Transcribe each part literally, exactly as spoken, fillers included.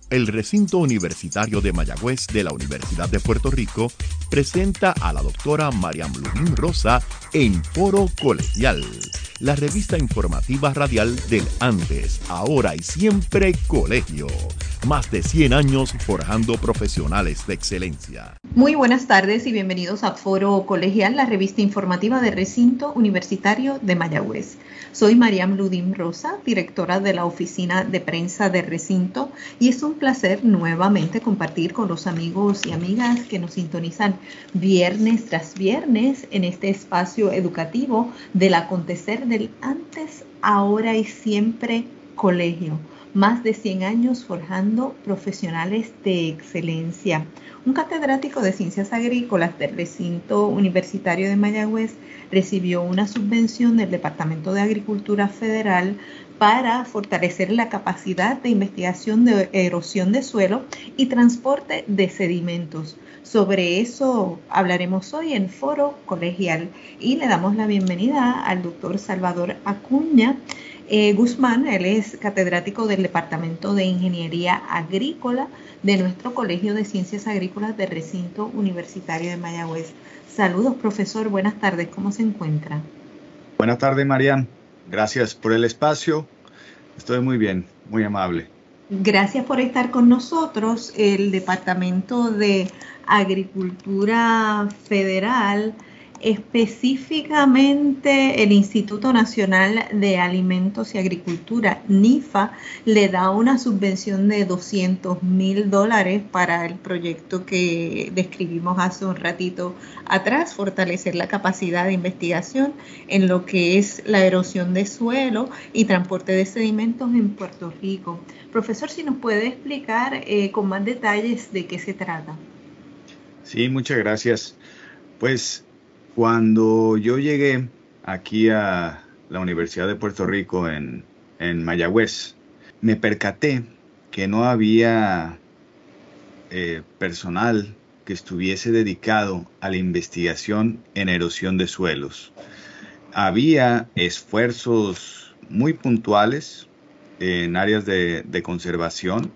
El recinto universitario de Mayagüez de la Universidad de Puerto Rico presenta a la doctora Mariam Ludín Rosa en Foro Colegial, la revista informativa radial del antes, ahora y siempre colegio. Más de cien años forjando profesionales de excelencia. Muy buenas tardes y bienvenidos a Foro Colegial, la revista informativa del recinto universitario de Mayagüez. Soy Mariam Ludín Rosa, directora de la oficina de prensa del recinto, y es un placer nuevamente compartir con los amigos y amigas que nos sintonizan viernes tras viernes en este espacio educativo del acontecer del antes, ahora y siempre colegio. Más de cien años forjando profesionales de excelencia. Un catedrático de Ciencias Agrícolas del recinto universitario de Mayagüez recibió una subvención del Departamento de Agricultura Federal para fortalecer la capacidad de investigación de erosión de suelo y transporte de sedimentos. Sobre eso hablaremos hoy en Foro Colegial y le damos la bienvenida al doctor Salvador Acuña Eh, Guzmán. Él es catedrático del Departamento de Ingeniería Agrícola de nuestro Colegio de Ciencias Agrícolas del Recinto Universitario de Mayagüez. Saludos, profesor. Buenas tardes. ¿Cómo se encuentra? Buenas tardes, Mariam. Gracias por el espacio. Estoy muy bien, muy amable. Gracias por estar con nosotros. El Departamento de Agricultura Federal, específicamente el Instituto Nacional de Alimentos y Agricultura, NIFA, le da una subvención de doscientos mil dólares para el proyecto que describimos hace un ratito atrás, fortalecer la capacidad de investigación en lo que es la erosión de suelo y transporte de sedimentos en Puerto Rico. Profesor, si nos puede explicar eh, con más detalles de qué se trata. Sí, muchas gracias. Pues cuando yo llegué aquí a la Universidad de Puerto Rico en, en Mayagüez, me percaté que no había eh, personal que estuviese dedicado a la investigación en erosión de suelos. Había esfuerzos muy puntuales en áreas de, de conservación.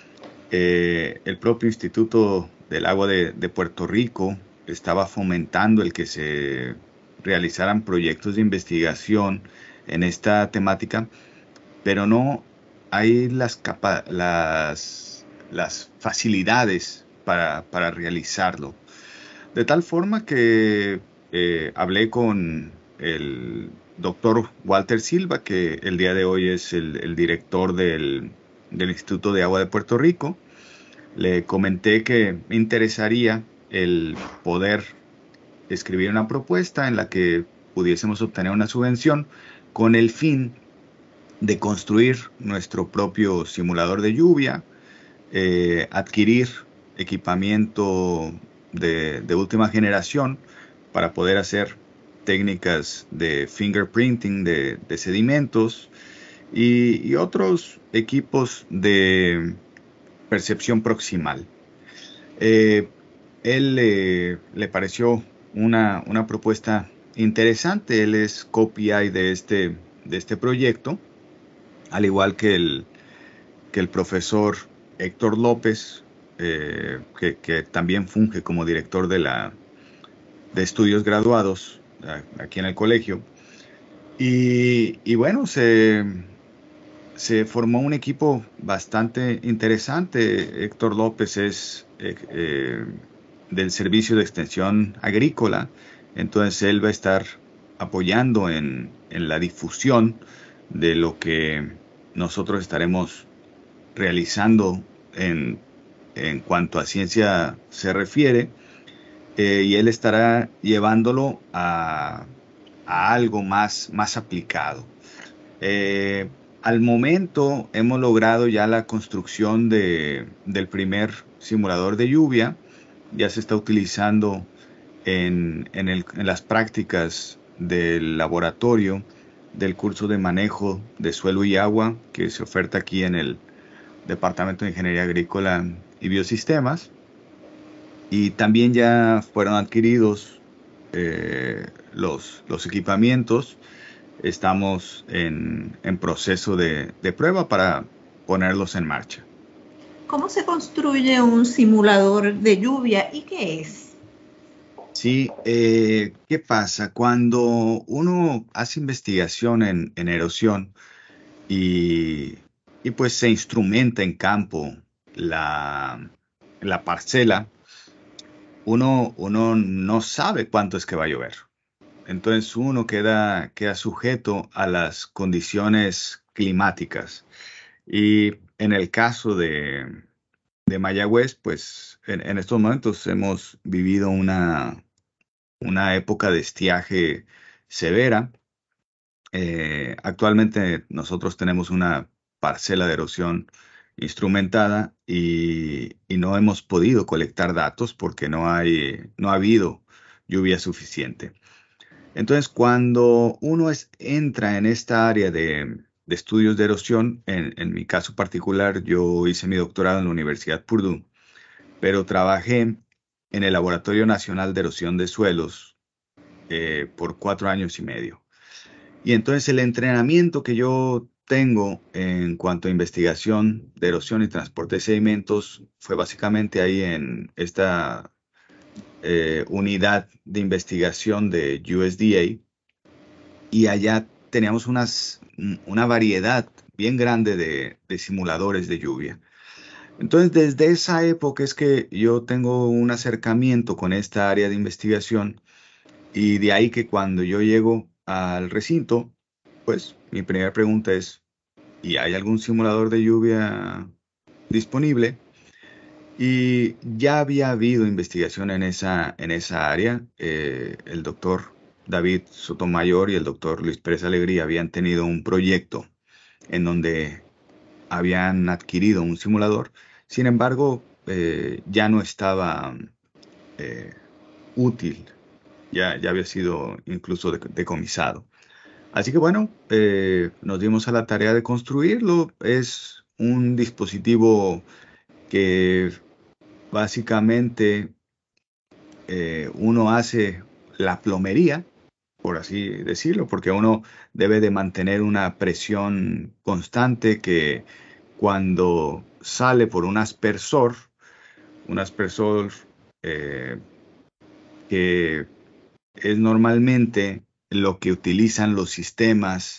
Eh, el propio Instituto del Agua de, de Puerto Rico estaba fomentando el que se realizaran proyectos de investigación en esta temática, pero no hay las, capa las, las facilidades para, para realizarlo. De tal forma que eh, hablé con el doctor Walter Silva, que el día de hoy es el, el director del, del Instituto de Agua de Puerto Rico. Le comenté que me interesaría el poder escribir una propuesta en la que pudiésemos obtener una subvención con el fin de construir nuestro propio simulador de lluvia, eh, adquirir equipamiento de, de última generación para poder hacer técnicas de fingerprinting de, de sedimentos y, y otros equipos de percepción proximal. Eh, él eh, le pareció una, una propuesta interesante. Él es co-P I de este, de este proyecto, al igual que el, que el profesor Héctor López, eh, que, que también funge como director de, la, de estudios graduados aquí en el colegio. Y, y bueno, se... Se formó un equipo bastante interesante. Héctor López es eh, eh, del Servicio de Extensión Agrícola, entonces él va a estar apoyando en, en la difusión de lo que nosotros estaremos realizando en, en cuanto a ciencia se refiere, eh, y él estará llevándolo a, a algo más, más aplicado. Eh, Al momento hemos logrado ya la construcción de, del primer simulador de lluvia. Ya se está utilizando en, en, el, en las prácticas del laboratorio del curso de manejo de suelo y agua que se oferta aquí en el Departamento de Ingeniería Agrícola y Biosistemas. Y también ya fueron adquiridos eh, los, los equipamientos. Estamos en, en proceso de, de prueba para ponerlos en marcha. ¿Cómo se construye un simulador de lluvia y qué es? Sí, eh, ¿qué pasa? Cuando uno hace investigación en, en erosión y, y pues se instrumenta en campo la, la parcela, uno, uno no sabe cuánto es que va a llover. Entonces uno queda, queda sujeto a las condiciones climáticas. Y en el caso de, de Mayagüez, pues en, en estos momentos hemos vivido una, una época de estiaje severa. Eh, actualmente nosotros tenemos una parcela de erosión instrumentada y, y no hemos podido colectar datos porque no hay, no ha habido lluvia suficiente. Entonces, cuando uno es- entra en esta área de, de estudios de erosión, en, en mi caso particular, yo hice mi doctorado en la Universidad Purdue, pero trabajé en el Laboratorio Nacional de Erosión de Suelos eh, por cuatro años y medio. Y entonces el entrenamiento que yo tengo en cuanto a investigación de erosión y transporte de sedimentos fue básicamente ahí en esta eh, unidad de investigación de U S D A y allá teníamos unas, una variedad bien grande de, de simuladores de lluvia. Entonces, desde esa época es que yo tengo un acercamiento con esta área de investigación y de ahí que cuando yo llego al recinto, pues mi primera pregunta es, ¿y hay algún simulador de lluvia disponible? Y ya había habido investigación en esa, en esa área. Eh, el doctor David Sotomayor y el doctor Luis Pérez Alegría habían tenido un proyecto en donde habían adquirido un simulador. Sin embargo, eh, ya no estaba eh, útil, ya, ya había sido incluso de- decomisado. Así que bueno, eh, nos dimos a la tarea de construirlo. Es un dispositivo que básicamente eh, uno hace la plomería, por así decirlo, porque uno debe de mantener una presión constante que cuando sale por un aspersor, un aspersor eh, que es normalmente lo que utilizan los sistemas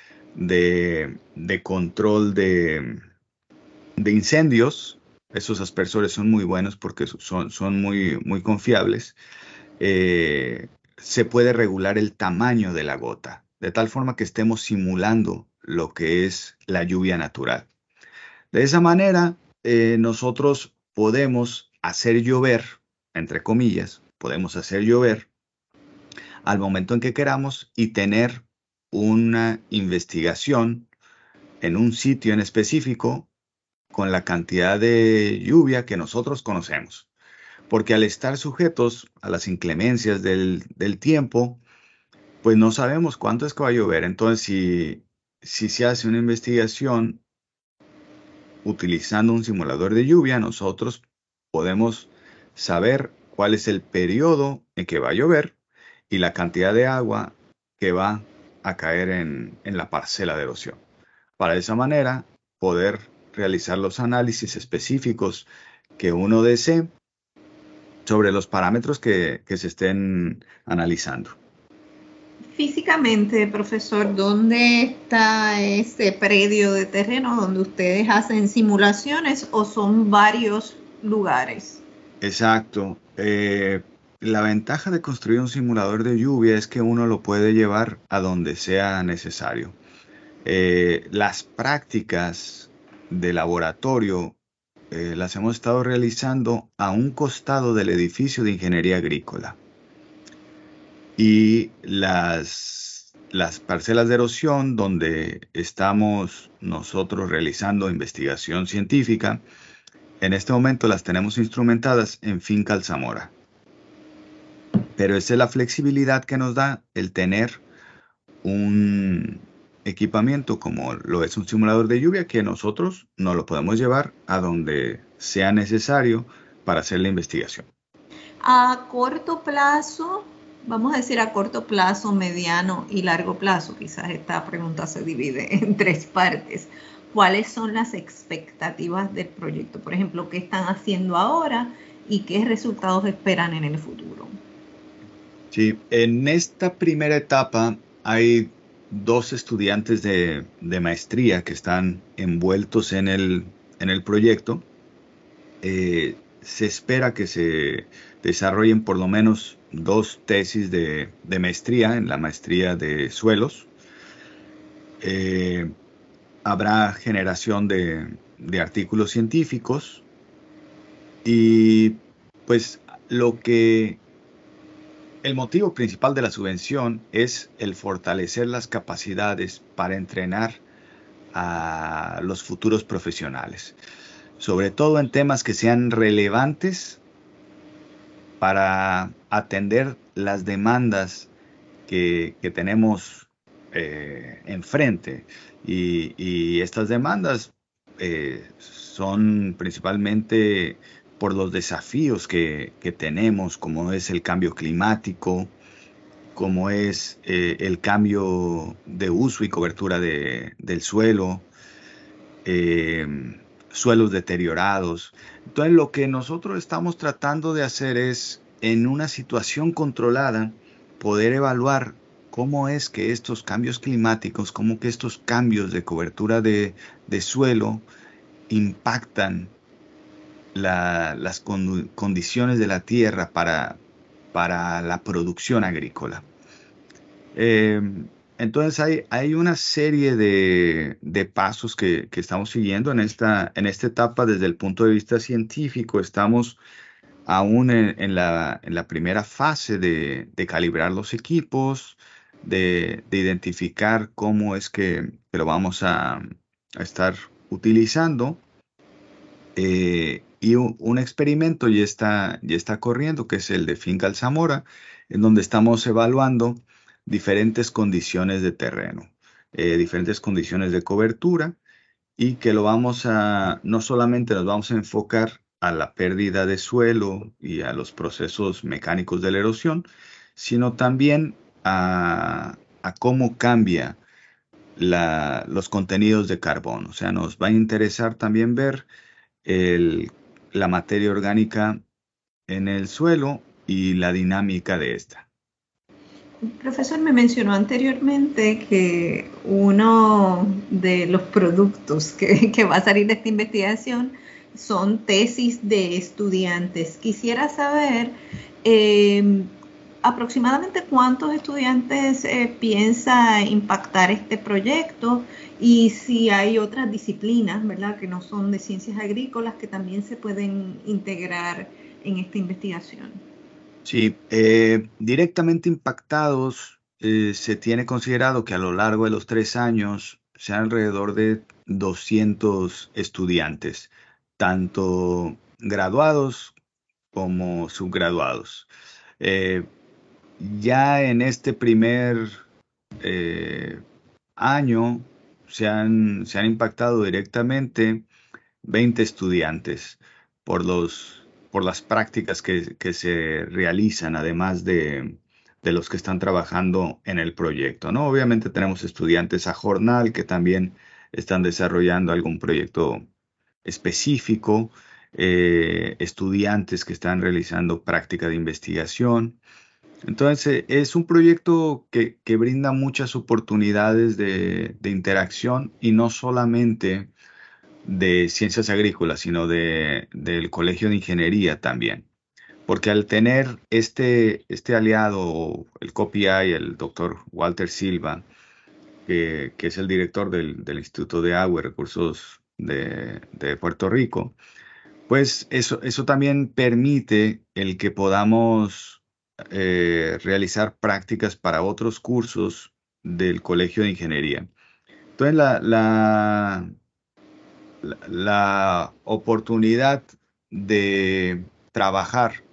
de, de control de, de incendios. Esos aspersores son muy buenos porque son, son muy, muy confiables. Eh, se puede regular el tamaño de la gota, de tal forma que estemos simulando lo que es la lluvia natural. De esa manera, eh, nosotros podemos hacer llover, entre comillas, podemos hacer llover al momento en que queramos y tener una investigación en un sitio en específico con la cantidad de lluvia que nosotros conocemos. Porque al estar sujetos a las inclemencias del, del tiempo, pues no sabemos cuánto es que va a llover. Entonces, si, si se hace una investigación utilizando un simulador de lluvia, nosotros podemos saber cuál es el periodo en que va a llover y la cantidad de agua que va a caer en, en la parcela de erosión. Para de esa manera poder realizar los análisis específicos que uno desee sobre los parámetros que, que se estén analizando. Físicamente, profesor, ¿dónde está ese predio de terreno donde ustedes hacen simulaciones o son varios lugares? Exacto. Eh, la ventaja de construir un simulador de lluvia es que uno lo puede llevar a donde sea necesario. Eh, las prácticas de laboratorio eh, las hemos estado realizando a un costado del edificio de ingeniería agrícola. Y las, las parcelas de erosión donde estamos nosotros realizando investigación científica, en este momento las tenemos instrumentadas en Finca Alzamora. Pero esa es la flexibilidad que nos da el tener un equipamiento como lo es un simulador de lluvia que nosotros nos lo podemos llevar a donde sea necesario para hacer la investigación. A corto plazo, vamos a decir a corto plazo, mediano y largo plazo, quizás esta pregunta se divide en tres partes. ¿cuáles son las expectativas del proyecto? Por ejemplo, ¿qué están haciendo ahora y qué resultados esperan en el futuro? Sí, en esta primera etapa hay dos estudiantes de, de maestría que están envueltos en el, en el proyecto. Eh, se espera que se desarrollen por lo menos dos tesis de, de maestría en la maestría de suelos. Eh, Habrá generación de, de artículos científicos y pues lo que el motivo principal de la subvención es el fortalecer las capacidades para entrenar a los futuros profesionales, sobre todo en temas que sean relevantes para atender las demandas que, que tenemos eh, enfrente. Y, y estas demandas eh, son principalmente por los desafíos que, que tenemos, como es el cambio climático, como es eh, el cambio de uso y cobertura de, del suelo, eh, suelos deteriorados. Entonces, lo que nosotros estamos tratando de hacer es, en una situación controlada, poder evaluar cómo es que estos cambios climáticos, cómo que estos cambios de cobertura de, de suelo impactan la- las con- condiciones de la tierra para, para la producción agrícola. Eh, entonces hay, hay una serie de, de pasos que, que estamos siguiendo en esta, en esta etapa desde el punto de vista científico. Estamos aún en, en la, en la primera fase de, de calibrar los equipos, de, de identificar cómo es que, que lo vamos a, a estar utilizando. Eh, y un, un experimento ya está, ya está corriendo, que es el de Finca Alzamora, en donde estamos evaluando diferentes condiciones de terreno, eh, diferentes condiciones de cobertura, y que lo vamos a, no solamente nos vamos a enfocar a la pérdida de suelo y a los procesos mecánicos de la erosión, sino también a, a cómo cambia la- los contenidos de carbono. O sea, nos va a interesar también ver el- la materia orgánica en el suelo y la dinámica de esta. El profesor me mencionó anteriormente que uno de los productos que, que va a salir de esta investigación son tesis de estudiantes. Quisiera saber eh, aproximadamente cuántos estudiantes eh, piensa impactar este proyecto y si hay otras disciplinas, ¿verdad?, que no son de ciencias agrícolas que también se pueden integrar en esta investigación. Sí, eh, directamente impactados, eh, se tiene considerado que a lo largo de los tres años sean alrededor de doscientos estudiantes, tanto graduados como subgraduados. Eh, ya en este primer eh, año se han, se han impactado directamente veinte estudiantes por los, por las prácticas que, que se realizan, además de, de los que están trabajando en el proyecto, ¿no? Obviamente tenemos estudiantes a jornal que también están desarrollando algún proyecto específico, eh, estudiantes que están realizando práctica de investigación. Entonces, es un proyecto que, que brinda muchas oportunidades de, de interacción, y no solamente de ciencias agrícolas, sino de, del Colegio de Ingeniería también. Porque al tener este, este aliado, el C O P I, el doctor Walter Silva, que, que es el director del, del Instituto de Agua y Recursos de, de Puerto Rico, pues eso, eso también permite el que podamos eh, realizar prácticas para otros cursos del Colegio de Ingeniería. Entonces, la, la, la, la oportunidad de trabajar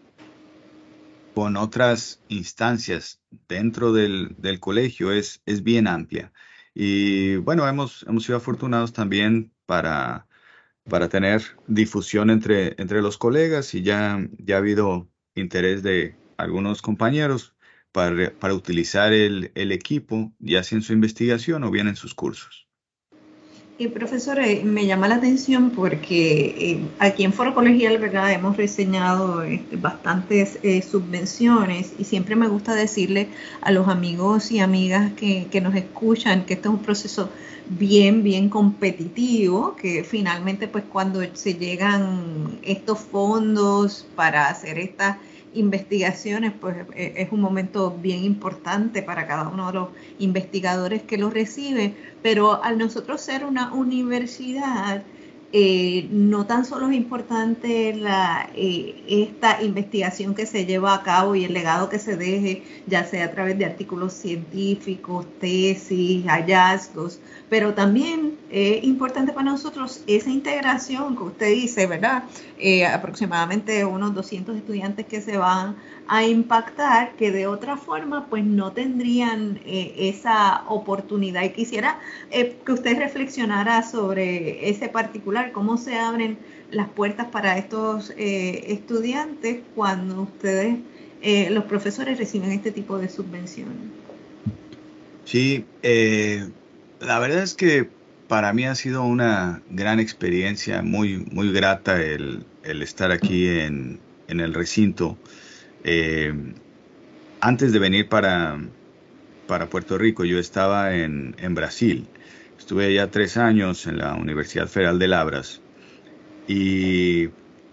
con otras instancias dentro del, del colegio es, es bien amplia. Y bueno, hemos, hemos sido afortunados también para, para tener difusión entre, entre los colegas, y ya, ya ha habido interés de algunos compañeros para, para utilizar el, el equipo, ya sea en su investigación o bien en sus cursos. Y profesor, eh, me llama la atención porque eh, aquí en Foro Colegial, ¿verdad? Hemos reseñado este, bastantes eh, subvenciones y siempre me gusta decirle a los amigos y amigas que, que nos escuchan que este es un proceso bien, bien competitivo, que finalmente pues cuando se llegan estos fondos para hacer estas investigaciones, pues es un momento bien importante para cada uno de los investigadores que lo recibe, pero al nosotros ser una universidad, eh, no tan solo es importante la, eh, esta investigación que se lleva a cabo y el legado que se deje, ya sea a través de artículos científicos, tesis, hallazgos, pero también es eh, importante para nosotros esa integración que usted dice, ¿verdad? Eh, aproximadamente unos doscientos estudiantes que se van a impactar, que de otra forma pues no tendrían eh, esa oportunidad. Y quisiera eh, que usted reflexionara sobre ese particular, cómo se abren las puertas para estos eh, estudiantes cuando ustedes, eh, los profesores, reciben este tipo de subvenciones. Sí, eh, la verdad es que para mí ha sido una gran experiencia, muy, muy grata el, el estar aquí en, en el recinto. Eh, Antes de venir para, para Puerto Rico, yo estaba en, en Brasil. Estuve allá tres años en la Universidad Federal de Labras y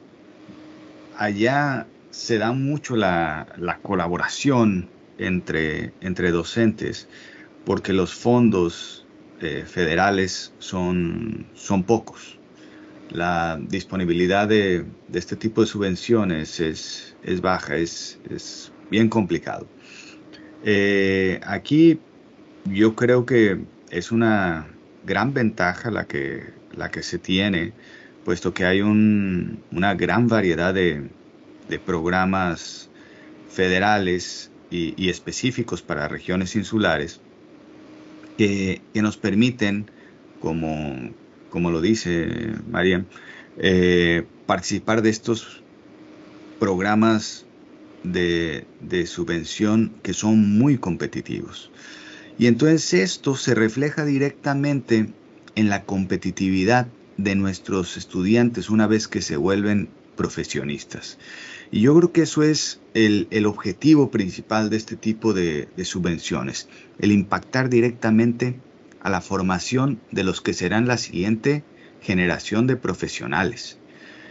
allá se da mucho la, la colaboración entre, entre docentes porque los fondos eh, federales son, son pocos. La disponibilidad de, de este tipo de subvenciones es, es baja, es, es bien complicado. Eh, aquí yo creo que es una gran ventaja la que, la que se tiene, puesto que hay un- una gran variedad de, de programas federales y, y específicos para regiones insulares que, que nos permiten, como, como lo dice María, eh, participar de estos programas de, de subvención que son muy competitivos. Y entonces esto se refleja directamente en la competitividad de nuestros estudiantes una vez que se vuelven profesionistas. Y yo creo que eso es el, el objetivo principal de este tipo de, de subvenciones, el impactar directamente a la formación de los que serán la siguiente generación de profesionales.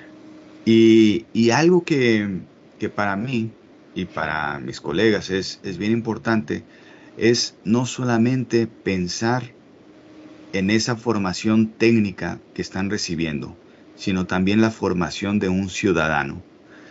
Y, y algo que, que para mí y para mis colegas es, es bien importante es no solamente pensar en esa formación técnica que están recibiendo, sino también la formación de un ciudadano.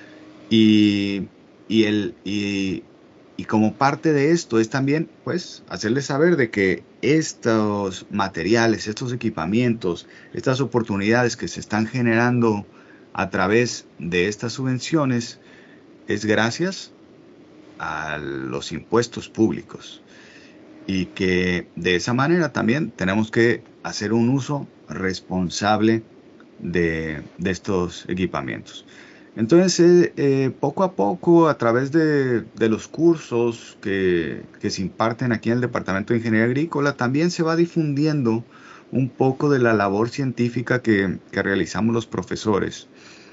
Y, y, el, y, y como parte de esto es también, pues, hacerles saber de que estos materiales, estos equipamientos, estas oportunidades que se están generando a través de estas subvenciones es gracias a los impuestos públicos y que de esa manera también tenemos que hacer un uso responsable de, de estos equipamientos. Entonces, eh, eh, poco a poco, a través de, de los cursos que, que se imparten aquí en el Departamento de Ingeniería Agrícola, también se va difundiendo un poco de la labor científica que, que realizamos los profesores.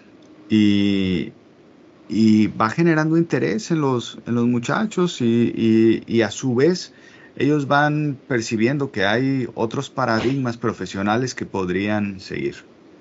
Y, y va generando interés en los, en los muchachos y, y, y a su vez ellos van percibiendo que hay otros paradigmas profesionales que podrían seguir.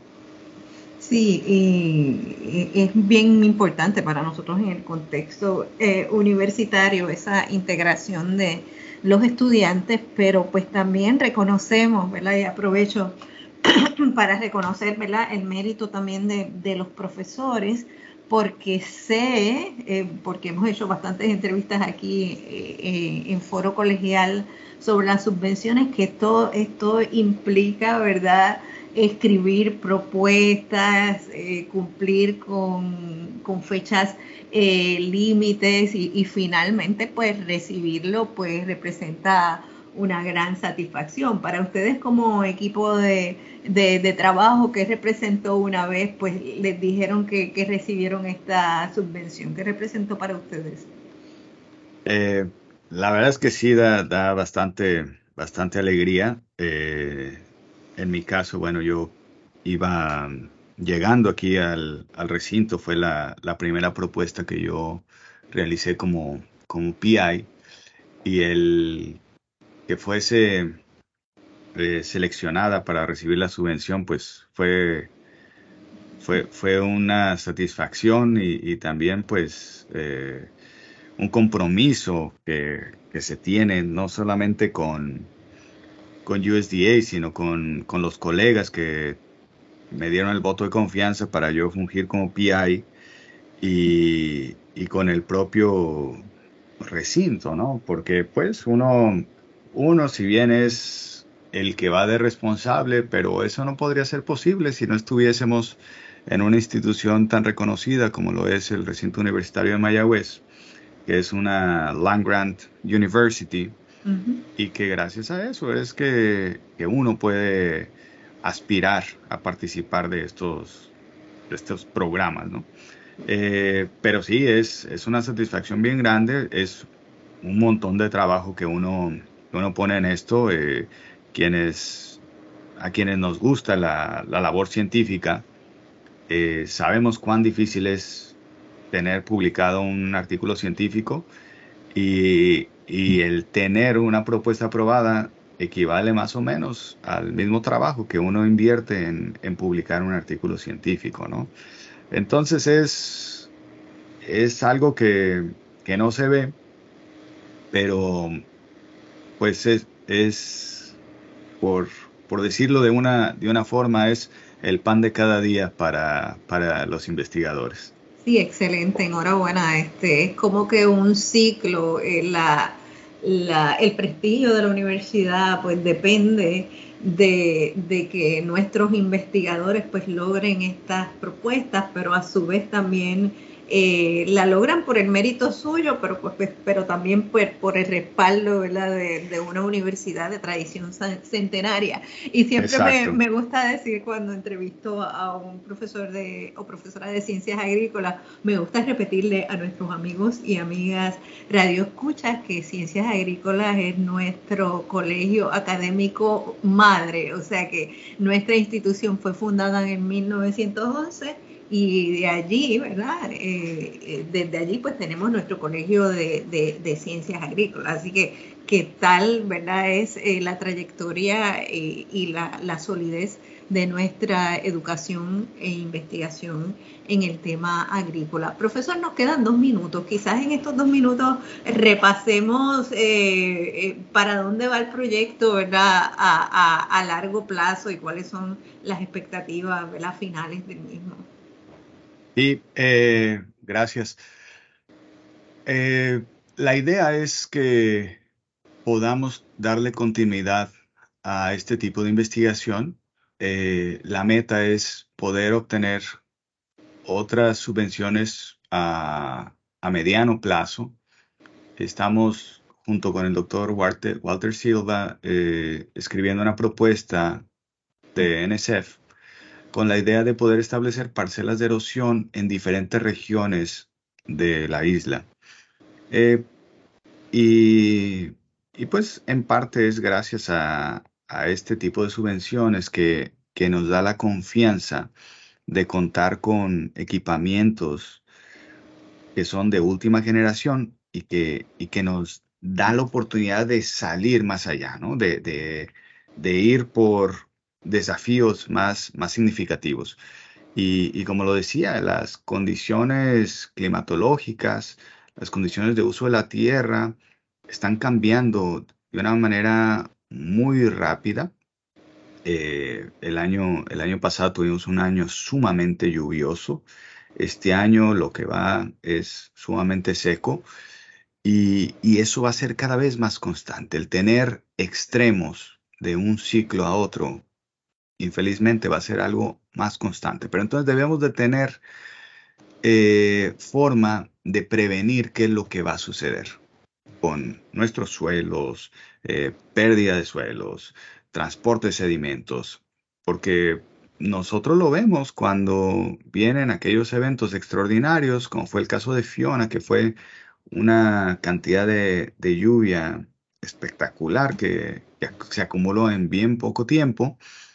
Sí, y es bien importante para nosotros en el contexto eh, universitario esa integración de los estudiantes, pero pues también reconocemos, ¿verdad? Y aprovecho para reconocer, ¿verdad?, el mérito también de, de los profesores, porque sé, eh, porque hemos hecho bastantes entrevistas aquí eh, eh, en Foro Colegial sobre las subvenciones, que esto, esto implica, ¿verdad?, escribir propuestas, eh, cumplir con, con fechas eh, límites y, y finalmente pues recibirlo pues representa una gran satisfacción. Para ustedes como equipo de, de, de trabajo que representó una vez, pues les dijeron que, que recibieron esta subvención. ¿Qué representó para ustedes? Eh, la verdad es que sí da, da bastante, bastante alegría. Eh, en mi caso, bueno, yo iba mm, llegando aquí al, al recinto, fue la, la primera propuesta que yo realicé como, como P I y el que fuese eh, seleccionada para recibir la subvención, pues fue, fue, fue una satisfacción y, y también pues eh, un compromiso que, que se tiene no solamente con, con U S D A, sino con, con los colegas que me dieron el voto de confianza para yo fungir como P I y, y con el propio recinto, ¿no? Porque pues uno, uno si bien es el que va de responsable, pero eso no podría ser posible si no estuviésemos en una institución tan reconocida como lo es el recinto universitario de Mayagüez, que es una land grant university, Ujú. y que gracias a eso es que, que uno puede aspirar a participar de estos, de estos programas, ¿no? Eh, pero sí, es, es una satisfacción bien grande, es un montón de trabajo que uno, que uno pone en esto, eh, quienes, a quienes nos gusta la, la labor científica, eh, sabemos cuán difícil es tener publicado un artículo científico y, y el tener una propuesta aprobada equivale más o menos al mismo trabajo que uno invierte en, en publicar un artículo científico, ¿no? Entonces es, es algo que, que no se ve, pero pues es, es por, por decirlo de una, de una forma, es el pan de cada día para, para los investigadores. Sí, excelente, enhorabuena. Este es como que un ciclo, eh, la, la- el prestigio de la universidad pues depende de, de que nuestros investigadores pues logren estas propuestas, pero a su vez también eh, la logran por el mérito suyo, pero pues, pues, pero también por, por el respaldo, ¿verdad? De, de una universidad de tradición centenaria. Y siempre me, Exacto. me gusta decir cuando entrevisto a un profesor de, o profesora de ciencias agrícolas, me gusta repetirle a nuestros amigos y amigas radio escuchas que Ciencias Agrícolas es nuestro colegio académico madre, o sea que nuestra institución fue fundada en mil novecientos once y de allí, ¿verdad? Eh, eh, desde allí pues tenemos nuestro colegio de, de, de ciencias agrícolas, así que qué tal, ¿verdad? Es eh, la trayectoria eh, y la, la solidez de nuestra educación e investigación en el tema agrícola. Profesor, nos quedan dos minutos. Quizás en estos dos minutos repasemos eh, eh, para dónde va el proyecto, ¿verdad? A, a, a largo plazo y cuáles son las expectativas, ¿verdad? Finales del mismo. Y eh, gracias. Eh, la idea es que podamos darle continuidad a este tipo de investigación. Eh, la meta es poder obtener otras subvenciones a, a mediano plazo. Estamos, junto con el doctor Walter, Walter Silva, eh, escribiendo una propuesta de N S F con la idea de poder establecer parcelas de erosión en diferentes regiones de la isla. Eh, y, y pues en parte es gracias a, a este tipo de subvenciones que, que nos da la confianza de contar con equipamientos que son de última generación y que, y que nos da la oportunidad de salir más allá, ¿no? De, de, de ir por desafíos más, más significativos. Y, y como lo decía, las condiciones climatológicas, las condiciones de uso de la tierra están cambiando de una manera muy rápida. Eh, el año, el año pasado tuvimos un año sumamente lluvioso. Este año lo que va es sumamente seco y, y eso va a ser cada vez más constante. El tener extremos de un ciclo a otro, infelizmente, va a ser algo más constante. Pero entonces debemos de tener eh, forma de prevenir qué es lo que va a suceder con nuestros suelos, eh, pérdida de suelos, transporte de sedimentos, porque nosotros lo vemos cuando vienen aquellos eventos extraordinarios, como fue el caso de Fiona, que fue una cantidad de, de lluvia espectacular que, que se acumuló en bien poco tiempo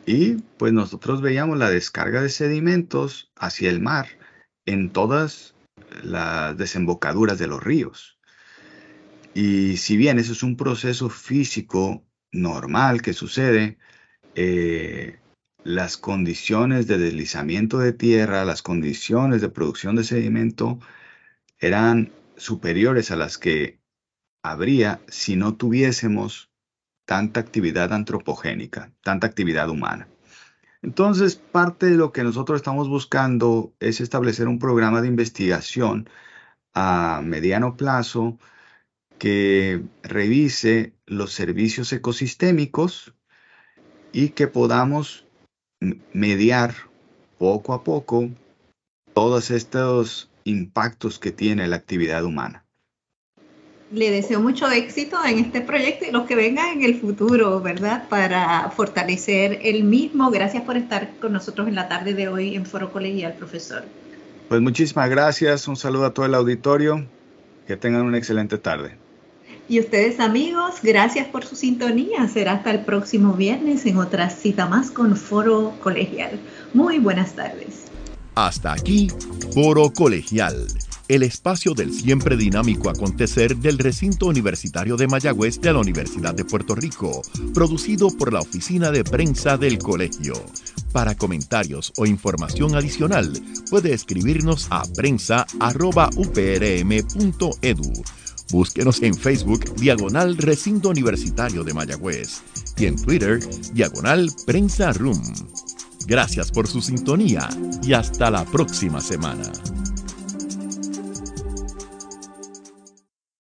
Y pues nosotros veíamos la descarga de sedimentos hacia el mar en todas las desembocaduras de los ríos. Y si bien eso es un proceso físico normal que sucede, eh, las condiciones de deslizamiento de tierra, las condiciones de producción de sedimento eran superiores a las que habría si no tuviésemos tanta actividad antropogénica, tanta actividad humana. Entonces, parte de lo que nosotros estamos buscando es establecer un programa de investigación a mediano plazo que revise los servicios ecosistémicos y que podamos mediar poco a poco todos estos impactos que tiene la actividad humana. Le deseo mucho éxito en este proyecto y los que vengan en el futuro, ¿verdad? Para fortalecer el mismo. Gracias por estar con nosotros en la tarde de hoy en Foro Colegial, profesor. Pues muchísimas gracias. Un saludo a todo el auditorio. Que tengan una excelente tarde. Y ustedes, amigos, gracias por su sintonía. Será hasta el próximo viernes en otra cita más con Foro Colegial. Muy buenas tardes. Hasta aquí, Foro Colegial, el espacio del siempre dinámico acontecer del recinto universitario de Mayagüez de la Universidad de Puerto Rico, producido por la Oficina de Prensa del Colegio. Para comentarios o información adicional, puede escribirnos a prensa arroba u p r m punto e d u. Búsquenos en Facebook, diagonal Recinto Universitario de Mayagüez, y en Twitter, diagonal Prensa Room. Gracias por su sintonía y hasta la próxima semana.